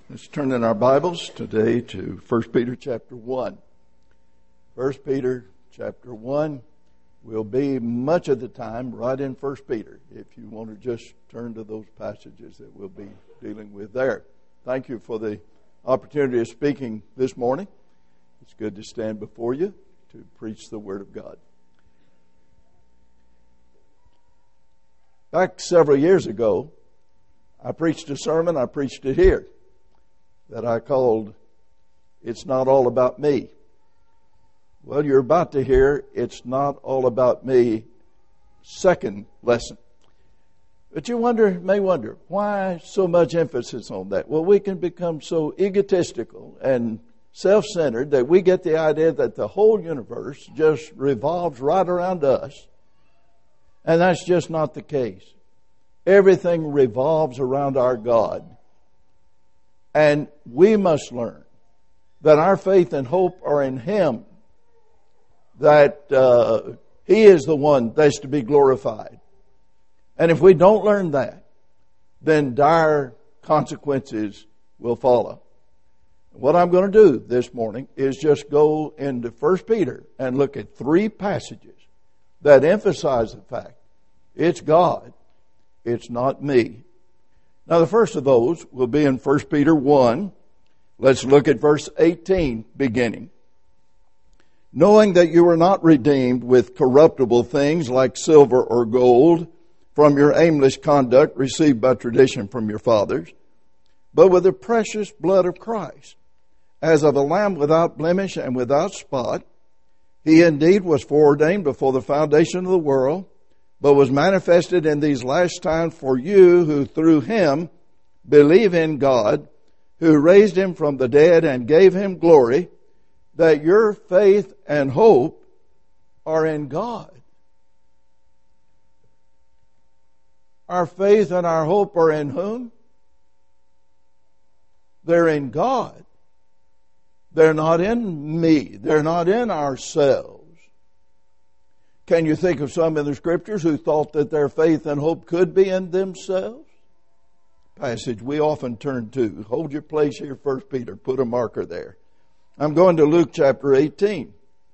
Let's turn in our Bibles today to 1 Peter chapter 1. 1 Peter chapter 1 will be much of the time right in 1 Peter, if you want to just turn to those passages that we'll be dealing with there. Thank you for the opportunity of speaking this morning. It's good to stand before you to preach the Word of God. Back several years ago, I preached a sermon, I preached it here, that I called, It's Not All About Me. Well, you're about to hear It's Not All About Me, second lesson. But you may wonder, why so much emphasis on that? Well, we can become so egotistical and self-centered that we get the idea that the whole universe just revolves right around us. And that's just not the case. Everything revolves around our God. And we must learn that our faith and hope are in Him, that He is the one that's to be glorified. And if we don't learn that, then dire consequences will follow. What I'm going to do this morning is just go into 1 Peter and look at three passages that emphasize the fact it's God, it's not me. Now, the first of those will be in 1 Peter 1. Let's look at verse 18 beginning. Knowing that you were not redeemed with corruptible things like silver or gold from your aimless conduct received by tradition from your fathers, but with the precious blood of Christ, as of a lamb without blemish and without spot. He indeed was foreordained before the foundation of the world, but was manifested in these last times for you who through Him believe in God, who raised Him from the dead and gave Him glory, that your faith and hope are in God. Our faith and our hope are in whom? They're in God. They're not in me. They're not in ourselves. Can you think of some in the Scriptures who thought that their faith and hope could be in themselves? Passage we often turn to. Hold your place here, 1 Peter. Put a marker there. I'm going to Luke chapter 18.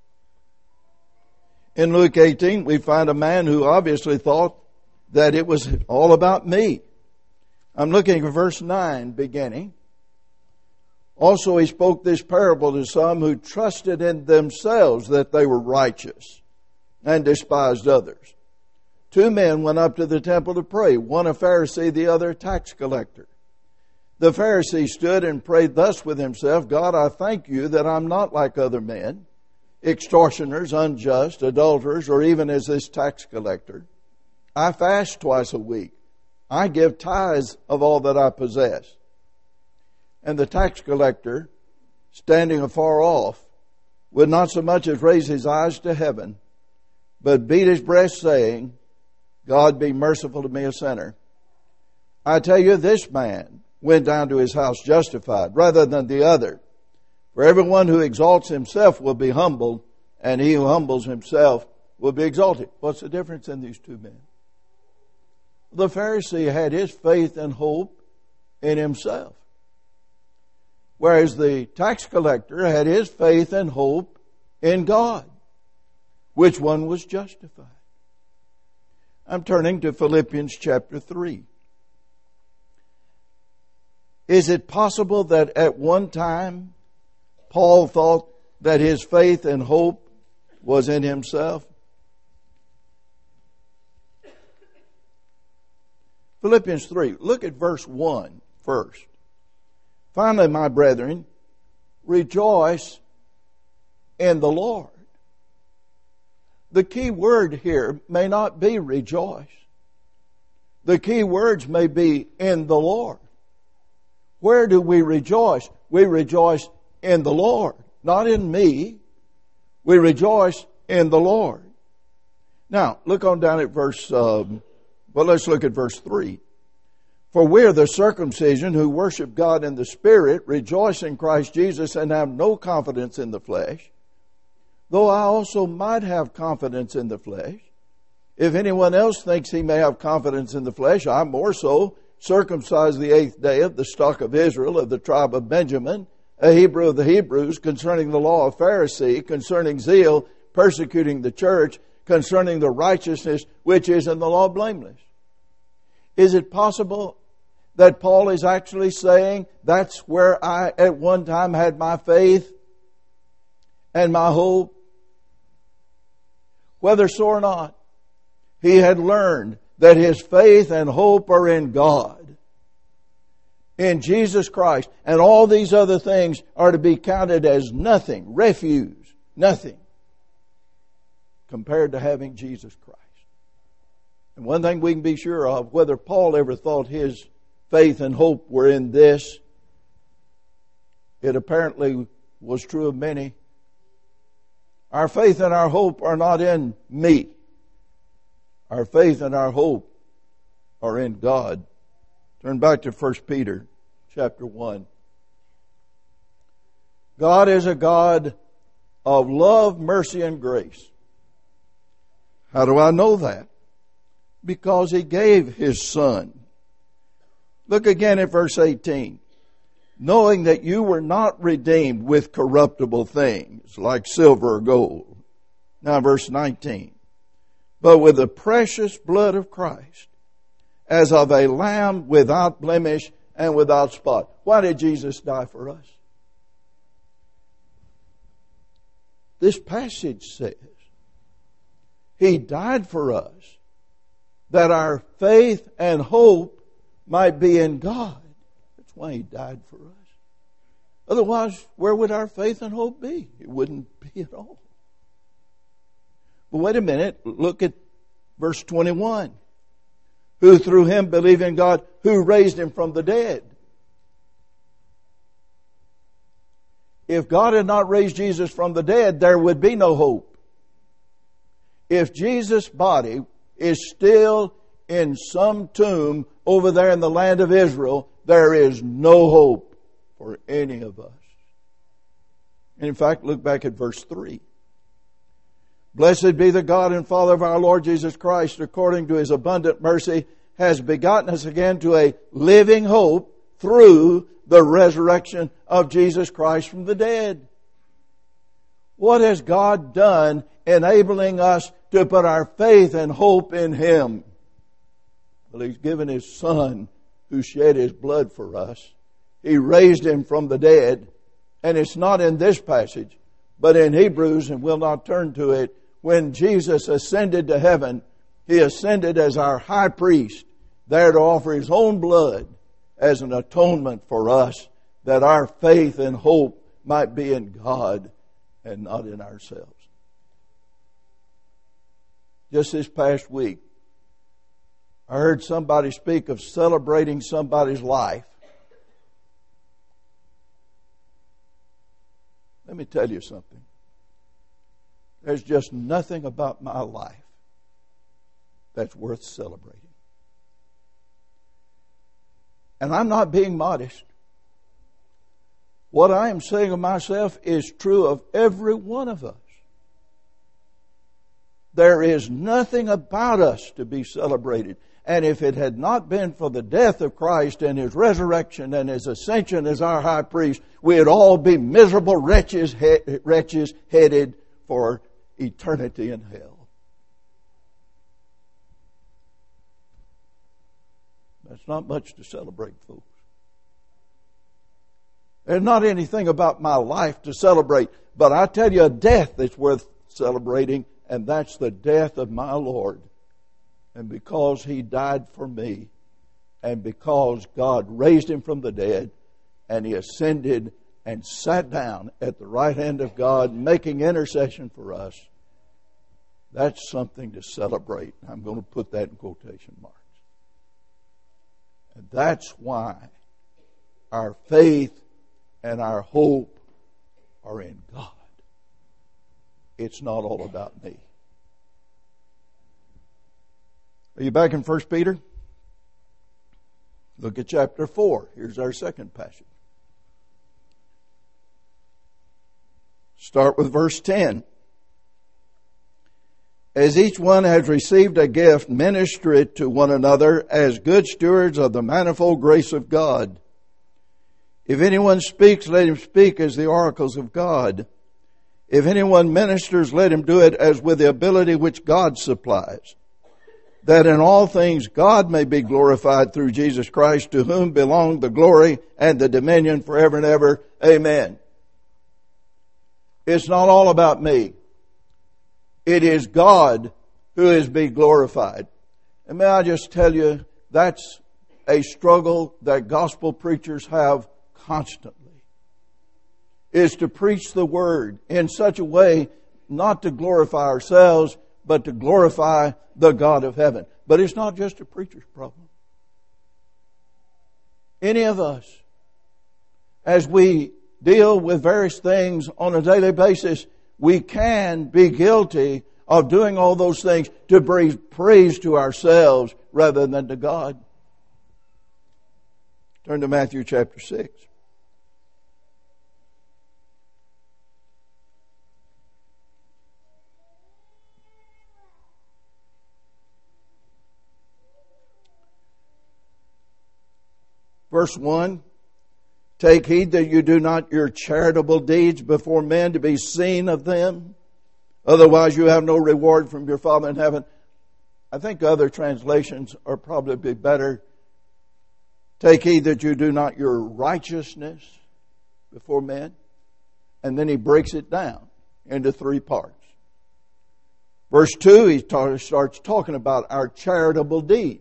In Luke 18, we find a man who obviously thought that it was all about me. I'm looking at verse 9 beginning. Also he spoke this parable to some who trusted in themselves that they were righteous and despised others. Two men went up to the temple to pray, one a Pharisee, the other a tax collector. The Pharisee stood and prayed thus with himself, God, I thank you that I'm not like other men, extortioners, unjust, adulterers, or even as this tax collector. I fast twice a week. I give tithes of all that I possess. And the tax collector, standing afar off, would not so much as raise his eyes to heaven, but beat his breast, saying, God be merciful to me, a sinner. I tell you, this man went down to his house justified, rather than the other. For everyone who exalts himself will be humbled, and he who humbles himself will be exalted. What's the difference in these two men? The Pharisee had his faith and hope in himself, whereas the tax collector had his faith and hope in God. Which one was justified? I'm turning to Philippians chapter 3. Is it possible that at one time Paul thought that his faith and hope was in himself? Philippians 3. Look at verse 1 first. Finally, my brethren, rejoice in the Lord. The key word here may not be rejoice. The key words may be in the Lord. Where do we rejoice? We rejoice in the Lord, not in me. We rejoice in the Lord. Now, look on down at let's look at verse 3. For we are the circumcision who worship God in the Spirit, rejoice in Christ Jesus, and have no confidence in the flesh. Though I also might have confidence in the flesh. If anyone else thinks he may have confidence in the flesh, I more so. circumcised the 8th day, of the stock of Israel, of the tribe of Benjamin, a Hebrew of the Hebrews, concerning the law, a Pharisee, concerning zeal, persecuting the church, concerning the righteousness which is in the law, blameless. Is it possible that Paul is actually saying that's where I at one time had my faith and my hope? Whether so or not, he had learned that his faith and hope are in God, in Jesus Christ, and all these other things are to be counted as nothing, refuse, nothing, compared to having Jesus Christ. And one thing we can be sure of, whether Paul ever thought his faith and hope were in this, it apparently was true of many. Our faith and our hope are not in me. Our faith and our hope are in God. Turn back to 1 Peter chapter 1. God is a God of love, mercy, and grace. How do I know that? Because He gave His Son. Look again at verse 18. Knowing that you were not redeemed with corruptible things like silver or gold. Now verse 19. But with the precious blood of Christ, as of a lamb without blemish and without spot. Why did Jesus die for us? This passage says He died for us that our faith and hope might be in God. That's why He died for us. Otherwise, where would our faith and hope be? It wouldn't be at all. But wait a minute. Look at verse 21. Who through Him believe in God, who raised Him from the dead. If God had not raised Jesus from the dead, there would be no hope. If Jesus' body is still in some tomb over there in the land of Israel, there is no hope for any of us. And in fact, look back at verse 3. Blessed be the God and Father of our Lord Jesus Christ, according to His abundant mercy, has begotten us again to a living hope through the resurrection of Jesus Christ from the dead. What has God done enabling us to put our faith and hope in Him? Well, He's given His Son who shed His blood for us. He raised Him from the dead. And it's not in this passage, but in Hebrews, and we'll not turn to it. When Jesus ascended to heaven, He ascended as our high priest, there to offer His own blood as an atonement for us, that our faith and hope might be in God and not in ourselves. Just this past week, I heard somebody speak of celebrating somebody's life. Let me tell you something. There's just nothing about my life that's worth celebrating. And I'm not being modest. What I am saying of myself is true of every one of us. There is nothing about us to be celebrated. And if it had not been for the death of Christ and His resurrection and His ascension as our high priest, we'd all be miserable wretches headed for eternity in hell. That's not much to celebrate, folks. There's not anything about my life to celebrate, but I tell you a death that's worth celebrating, and that's the death of my Lord. And because He died for me, and because God raised Him from the dead, and He ascended and sat down at the right hand of God, making intercession for us, that's something to celebrate. I'm going to put that in quotation marks. And that's why our faith and our hope are in God. It's not all about me. Are you back in 1 Peter? Look at chapter 4. Here's our second passage. Start with verse 10. As each one has received a gift, minister it to one another as good stewards of the manifold grace of God. If anyone speaks, let him speak as the oracles of God. If anyone ministers, let him do it as with the ability which God supplies, that in all things God may be glorified through Jesus Christ, to whom belong the glory and the dominion forever and ever. Amen. It's not all about me. It is God who is being glorified. And may I just tell you, that's a struggle that gospel preachers have constantly, is to preach the Word in such a way not to glorify ourselves, but to glorify the God of heaven. But it's not just a preacher's problem. Any of us, as we deal with various things on a daily basis, we can be guilty of doing all those things to bring praise to ourselves rather than to God. Turn to Matthew chapter 6. Verse 1, take heed that you do not your charitable deeds before men to be seen of them. Otherwise you have no reward from your Father in heaven. I think other translations are probably better. Take heed that you do not your righteousness before men. And then he breaks it down into three parts. Verse 2, he starts talking about our charitable deeds.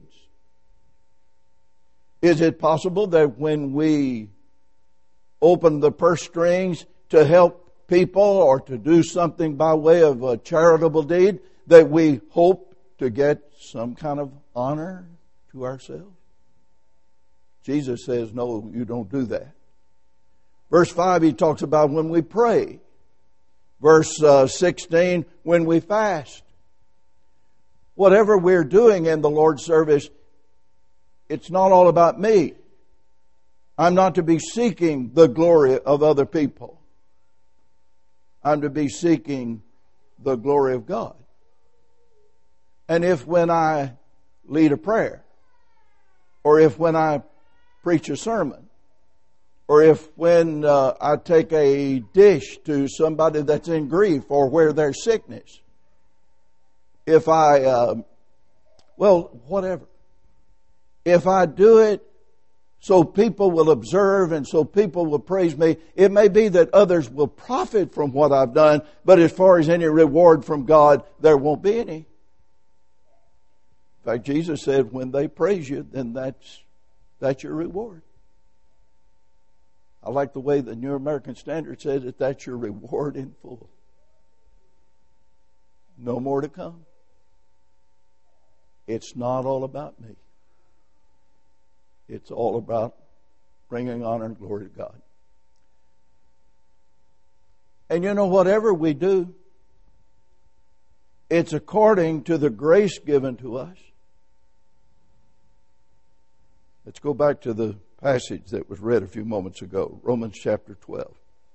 Is it possible that when we open the purse strings to help people or to do something by way of a charitable deed, that we hope to get some kind of honor to ourselves? Jesus says, no, you don't do that. Verse 5, he talks about when we pray. Verse 16, when we fast. Whatever we're doing in the Lord's service, it's not all about me. I'm not to be seeking the glory of other people. I'm to be seeking the glory of God. And if when I lead a prayer, or if when I preach a sermon, or if when I take a dish to somebody that's in grief or where there's sickness, if I, whatever. If I do it so people will observe and so people will praise me, it may be that others will profit from what I've done, but as far as any reward from God, there won't be any. In fact, Jesus said, when they praise you, then that's your reward. I like the way the New American Standard says that that's your reward in full. No more to come. It's not all about me. It's all about bringing honor and glory to God. And you know, whatever we do, it's according to the grace given to us. Let's go back to the passage that was read a few moments ago, Romans chapter 12.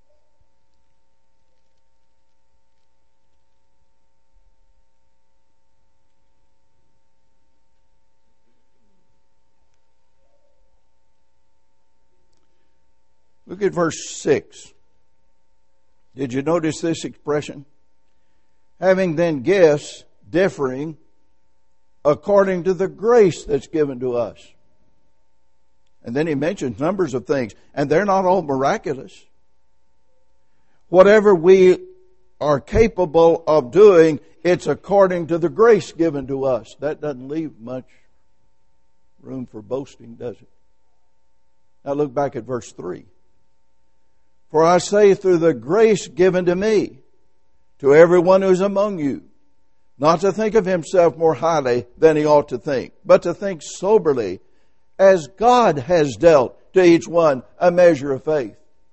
Look at verse 6. Did you notice this expression? Having then gifts differing according to the grace that's given to us. And then he mentions numbers of things, and they're not all miraculous. Whatever we are capable of doing, it's according to the grace given to us. That doesn't leave much room for boasting, does it? Now look back at verse 3. For I say through the grace given to me, to everyone who's among you, not to think of himself more highly than he ought to think, but to think soberly, as God has dealt to each one a measure of faith.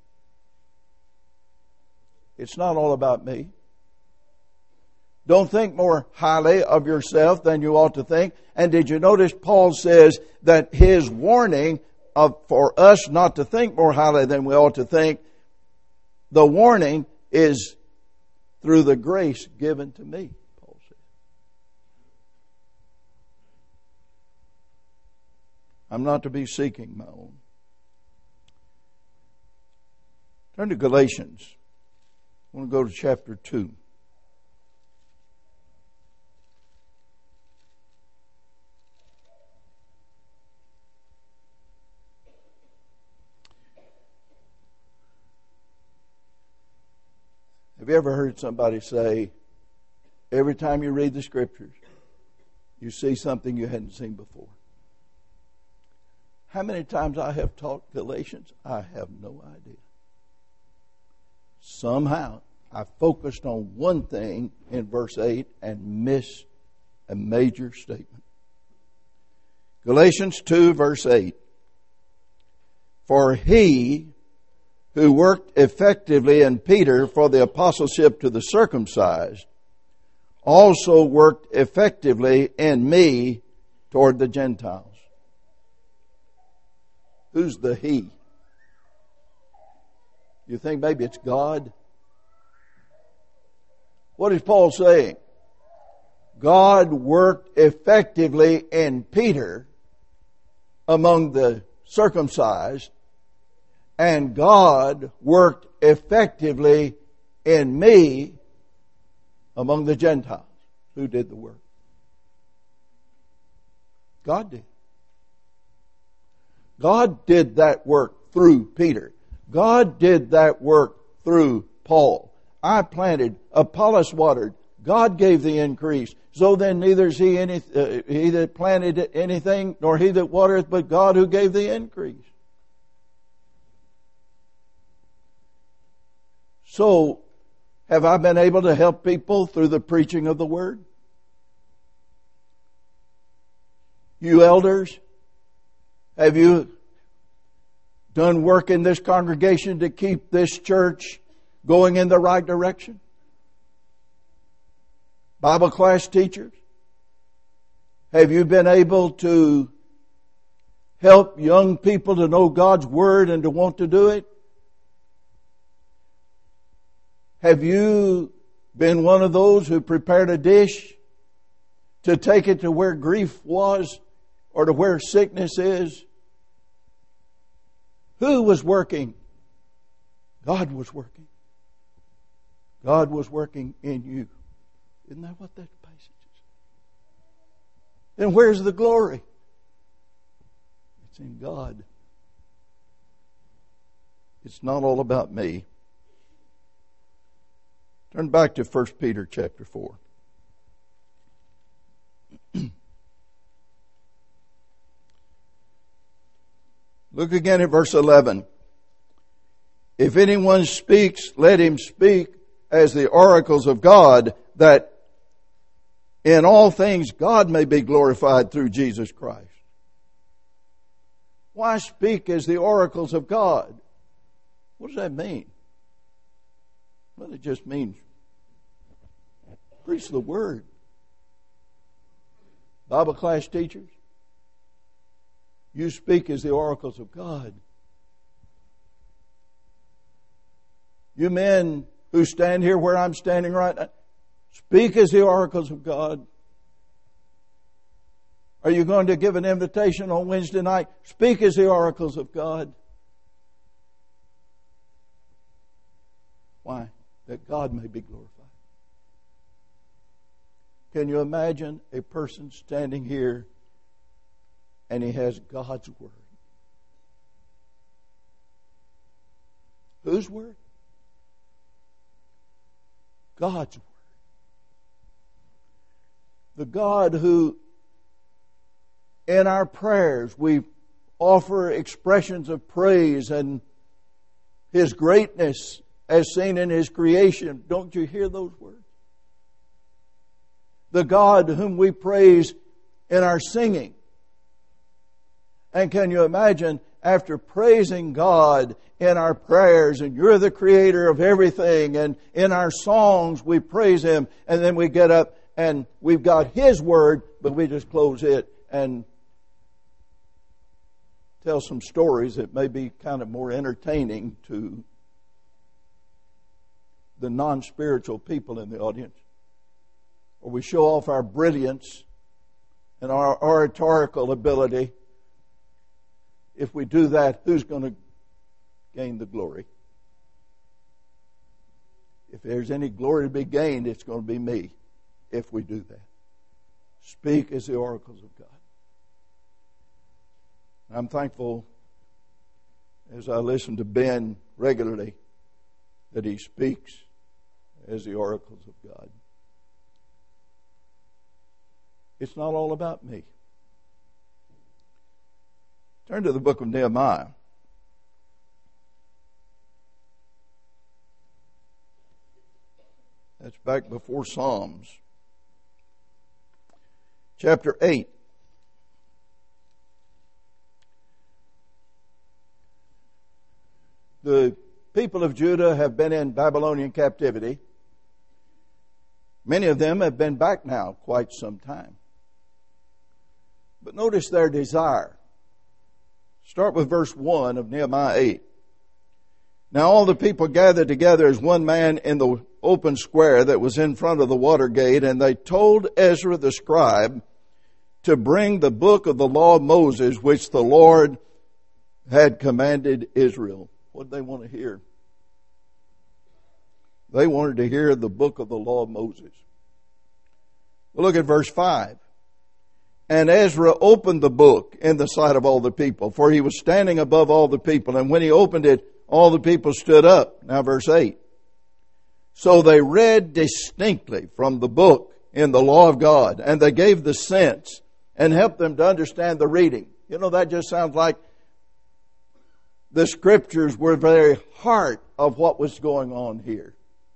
It's not all about me. Don't think more highly of yourself than you ought to think. And did you notice Paul says that his warning for us not to think more highly than we ought to think, the warning is through the grace given to me, Paul said. I'm not to be seeking my own. Turn to Galatians. I want to go to chapter 2. Have you ever heard somebody say, every time you read the Scriptures, you see something you hadn't seen before? How many times I have taught Galatians, I have no idea. Somehow, I focused on one thing in verse 8 and missed a major statement. Galatians 2, verse 8. For he who worked effectively in Peter for the apostleship to the circumcised, also worked effectively in me toward the Gentiles. Who's the he? You think maybe it's God? What is Paul saying? God worked effectively in Peter among the circumcised, and God worked effectively in me among the Gentiles. Who did the work? God did. God did that work through Peter. God did that work through Paul. I planted, Apollos watered, God gave the increase. So then neither is he that planted anything, nor he that watereth, but God who gave the increase. So, have I been able to help people through the preaching of the Word? You elders, have you done work in this congregation to keep this church going in the right direction? Bible class teachers, have you been able to help young people to know God's Word and to want to do it? Have you been one of those who prepared a dish to take it to where grief was or to where sickness is? Who was working? God was working. God was working in you. Isn't that what that passage is? Then where's the glory? It's in God. It's not all about me. Turn back to 1 Peter chapter 4. Look again at verse 11. If anyone speaks, let him speak as the oracles of God, that in all things God may be glorified through Jesus Christ. Why speak as the oracles of God? What does that mean? Well, it just means preach the Word. Bible class teachers, you speak as the oracles of God. You men who stand here where I'm standing right now, speak as the oracles of God. Are you going to give an invitation on Wednesday night? Speak as the oracles of God. Why? That God may be glorified. Can you imagine a person standing here and he has God's Word? Whose Word? God's Word. The God who, in our prayers, we offer expressions of praise and His greatness as seen in His creation. Don't you hear those words? The God whom we praise in our singing. And can you imagine, after praising God in our prayers, and you're the creator of everything, and in our songs we praise Him, and then we get up and we've got His Word, but we just close it and tell some stories that may be kind of more entertaining to the non-spiritual people in the audience. Or we show off our brilliance and our oratorical ability. if we do that, who's going to gain the glory? If there's any glory to be gained, it's going to be me if we do that. Speak as the oracles of God. I'm thankful as I listen to Ben regularly that he speaks as the oracles of God. It's not all about me. Turn to the book of Nehemiah. That's back before Psalms. Chapter 8. The people of Judah have been in Babylonian captivity. Many of them have been back now quite some time. But notice their desire. Start with verse 1 of Nehemiah 8. Now all the people gathered together as one man in the open square that was in front of the water gate, and they told Ezra the scribe to bring the book of the law of Moses, which the Lord had commanded Israel. What did they want to hear? They wanted to hear the book of the law of Moses. Well, look at verse 5. And Ezra opened the book in the sight of all the people, for he was standing above all the people. And when he opened it, all the people stood up. Now verse 8. So they read distinctly from the book in the law of God, and they gave the sense and helped them to understand the reading. You know, that just sounds like the scriptures were the very heart of what was going on here.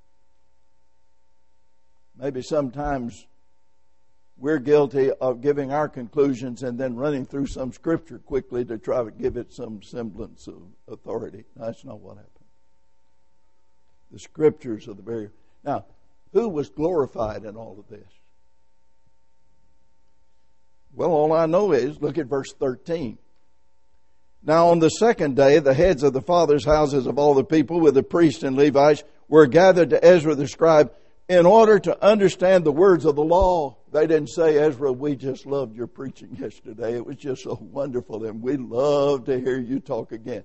Maybe sometimes we're guilty of giving our conclusions and then running through some scripture quickly to try to give it some semblance of authority. That's not what happened. The scriptures are the very... Now, who was glorified in all of this? Well, all I know is, look at verse 13. Now on the second day, the heads of the fathers' houses of all the people with the priests and Levites were gathered to Ezra the scribe in order to understand the words of the law. They didn't say, Ezra, we just loved your preaching yesterday. It was just so wonderful and we'd love to hear you talk again.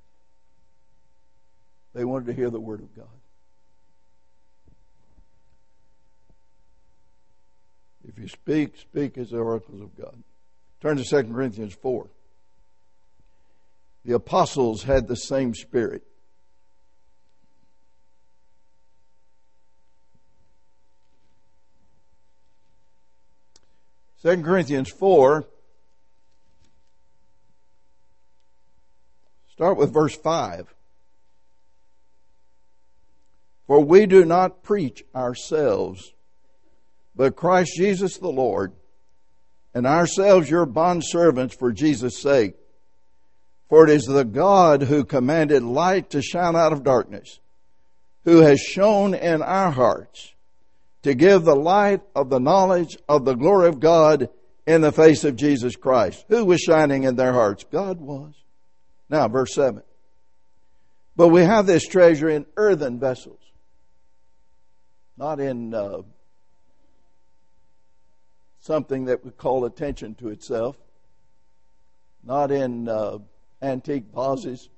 They wanted to hear the word of God. If you speak, speak as the oracles of God. Turn to 2 Corinthians 4. The apostles had the same spirit. Second Corinthians 4, start with verse 5. For we do not preach ourselves, but Christ Jesus the Lord, and ourselves your bondservants for Jesus' sake. For it is the God who commanded light to shine out of darkness, who has shone in our hearts to give the light of the knowledge of the glory of God in the face of Jesus Christ. Who was shining in their hearts? God was. Now, verse 7. But we have this treasure in earthen vessels, not in something that would call attention to itself, not in antique vases.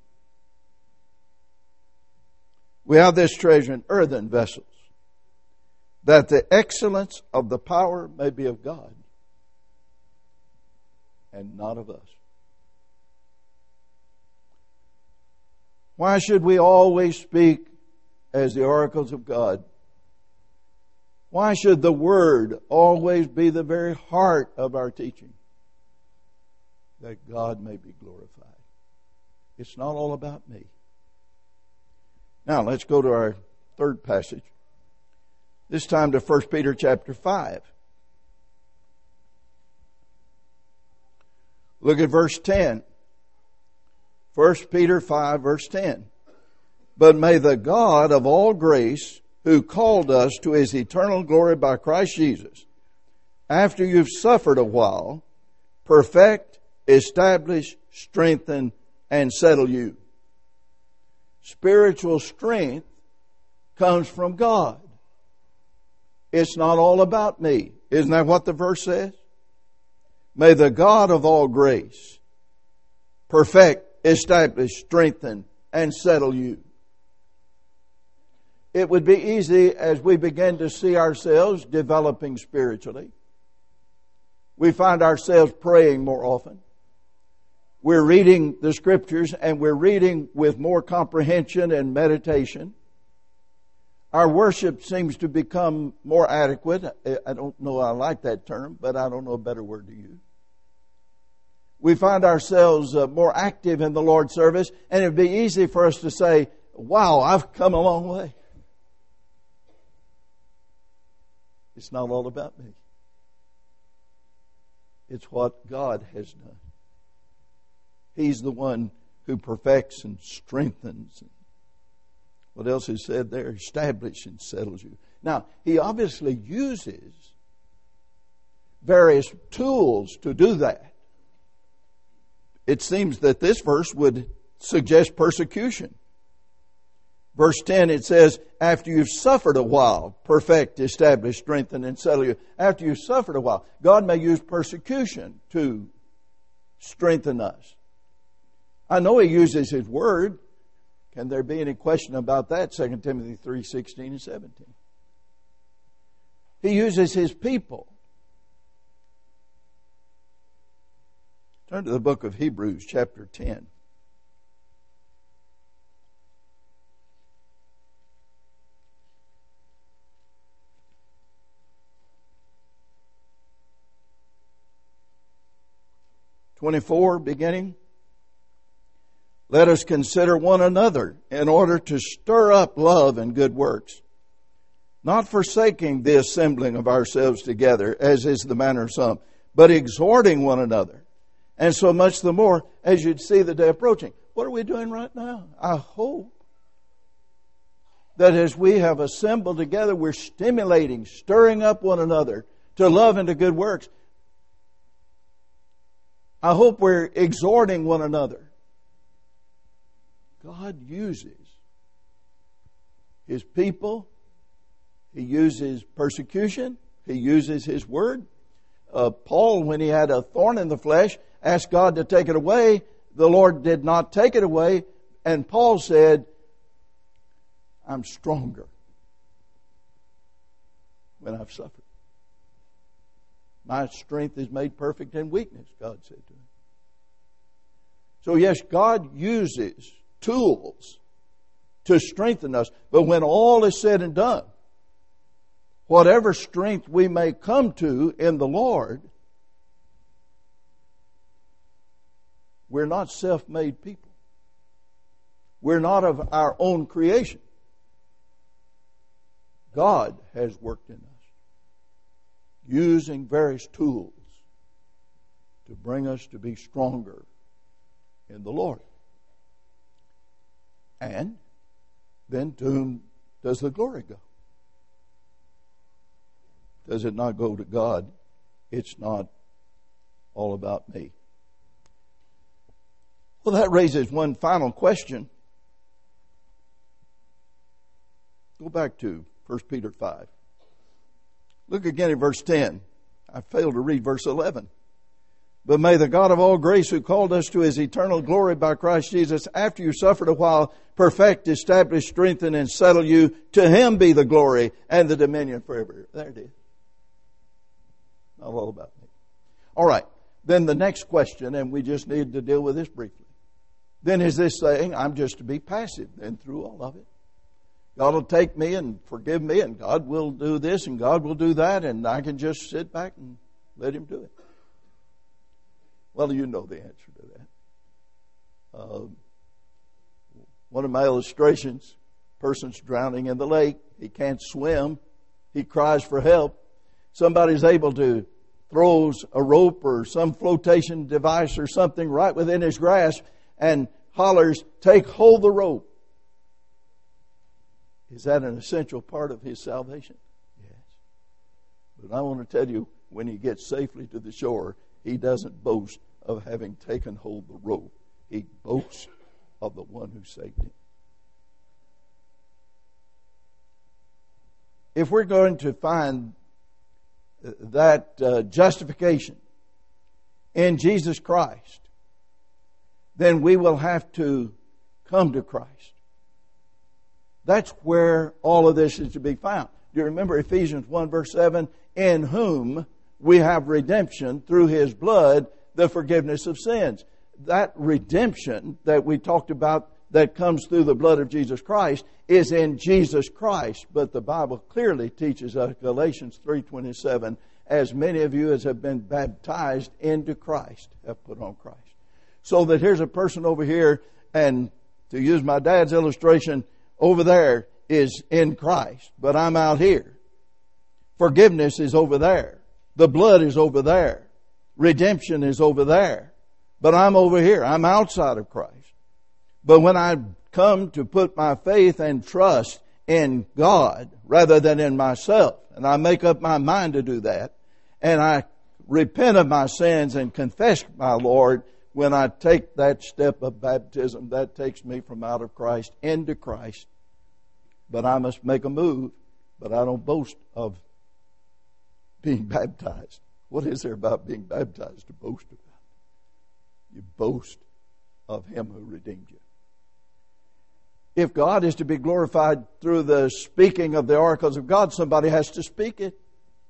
We have this treasure in earthen vessels, that the excellence of the power may be of God and not of us. Why should we always speak as the oracles of God? Why should the Word always be the very heart of our teaching? That God may be glorified. It's not all about me. Now let's go to our third passage. This time to 1 Peter chapter 5. Look at verse 10. 1 Peter 5 verse 10. But may the God of all grace, who called us to His eternal glory by Christ Jesus, after you've suffered a while, perfect, establish, strengthen, and settle you. Spiritual strength comes from God. It's not all about me. Isn't that what the verse says? May the God of all grace, perfect, establish, strengthen, and settle you. It would be easy as we begin to see ourselves developing spiritually. We find ourselves praying more often. We're reading the Scriptures and we're reading with more comprehension and meditation. Our worship seems to become more adequate. I don't know I like that term, but I don't know a better word to use. We find ourselves more active in the Lord's service, and it would be easy for us to say, wow, I've come a long way. It's not all about me. It's what God has done. He's the one who perfects and strengthens. What else is said there? Establishes and settles you. Now, He obviously uses various tools to do that. It seems that this verse would suggest persecution. Verse 10, it says, after you've suffered a while, perfect, establish, strengthen, and settle you. After you've suffered a while, God may use persecution to strengthen us. I know He uses His Word. Can there be any question about that? 2 Timothy 3:16 and 17. He uses His people. Turn to the book of Hebrews, chapter 10. Beginning. Let us consider one another in order to stir up love and good works, not forsaking the assembling of ourselves together, as is the manner of some, but exhorting one another, and so much the more as you'd see the day approaching. What are we doing right now? I hope that as we have assembled together, we're stimulating, stirring up one another to love and to good works. I hope we're exhorting one another. God uses His people. He uses persecution. He uses His Word. Paul, when he had a thorn in the flesh, asked God to take it away. The Lord did not take it away. And Paul said, I'm stronger when I've suffered. My strength is made perfect in weakness, God said to him. So yes, God uses tools to strengthen us. But when all is said and done, whatever strength we may come to in the Lord, we're not self-made people. We're not of our own creation. God has worked in us, using various tools to bring us to be stronger in the Lord. And then to whom does the glory go? Does it not go to God? It's not all about me. Well, that raises one final question. Go back to 1 Peter 5. Look again at verse 10. I failed to read verse 11. But may the God of all grace, who called us to His eternal glory by Christ Jesus, after you suffered a while, perfect, establish, strengthen, and settle you. To Him be the glory and the dominion forever. There it is. Not all about me. All right. Then the next question, and we just need to deal with this briefly. Then is this saying, I'm just to be passive then through all of it? God will take me and forgive me, and God will do this, and God will do that, and I can just sit back and let Him do it. Well, you know the answer to that. One of my illustrations, person's drowning in the lake. He can't swim. He cries for help. Somebody's able to throw a rope or some flotation device or something right within his grasp and hollers, take hold the rope. Is that an essential part of his salvation? Yes. But I want to tell you, when he gets safely to the shore, he doesn't boast of having taken hold of the rope. He boasts of the one who saved him. If we're going to find that justification in Jesus Christ, then we will have to come to Christ. That's where all of this is to be found. Do you remember Ephesians 1 verse 7? In whom we have redemption through His blood, the forgiveness of sins. That redemption that we talked about that comes through the blood of Jesus Christ is in Jesus Christ. But the Bible clearly teaches us, Galatians 3:27, as many of you as have been baptized into Christ have put on Christ. So that here's a person over here, and to use my dad's illustration, over there is in Christ, but I'm out here. Forgiveness is over there. The blood is over there. Redemption is over there. But I'm over here. I'm outside of Christ. But when I come to put my faith and trust in God rather than in myself, and I make up my mind to do that, and I repent of my sins and confess my Lord, when I take that step of baptism, that takes me from out of Christ into Christ. But I must make a move, but I don't boast of being baptized. What is there about being baptized to boast about? You boast of Him who redeemed you. If God is to be glorified through the speaking of the oracles of God, somebody has to speak it.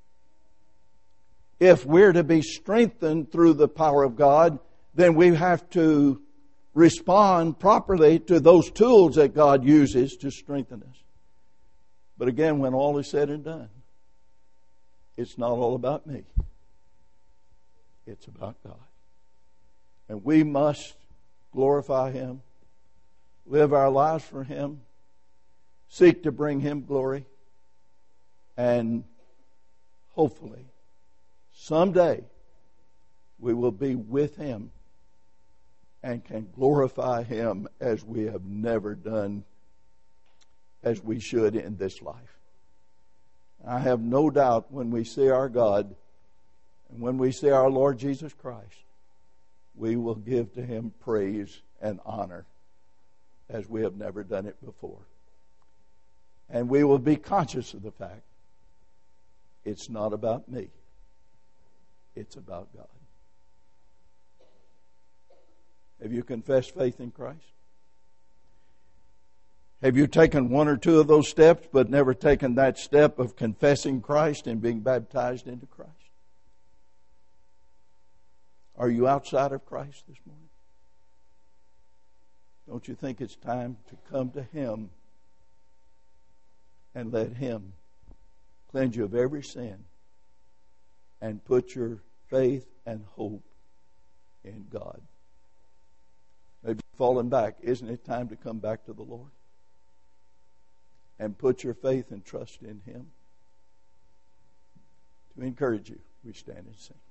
If we're to be strengthened through the power of God, then we have to respond properly to those tools that God uses to strengthen us. But again, when all is said and done, it's not all about me. It's about God. And we must glorify Him, live our lives for Him, seek to bring Him glory, and hopefully someday we will be with Him and can glorify Him as we have never done, as we should in this life. I have no doubt when we see our God and when we see our Lord Jesus Christ, we will give to Him praise and honor as we have never done it before. And we will be conscious of the fact it's not about me. It's about God. Have you confessed faith in Christ? Have you taken one or two of those steps but never taken that step of confessing Christ and being baptized into Christ? Are you outside of Christ this morning? Don't you think it's time to come to Him and let Him cleanse you of every sin and put your faith and hope in God? Maybe you've fallen back. Isn't it time to come back to the Lord and put your faith and trust in Him? To encourage you, we stand and sing.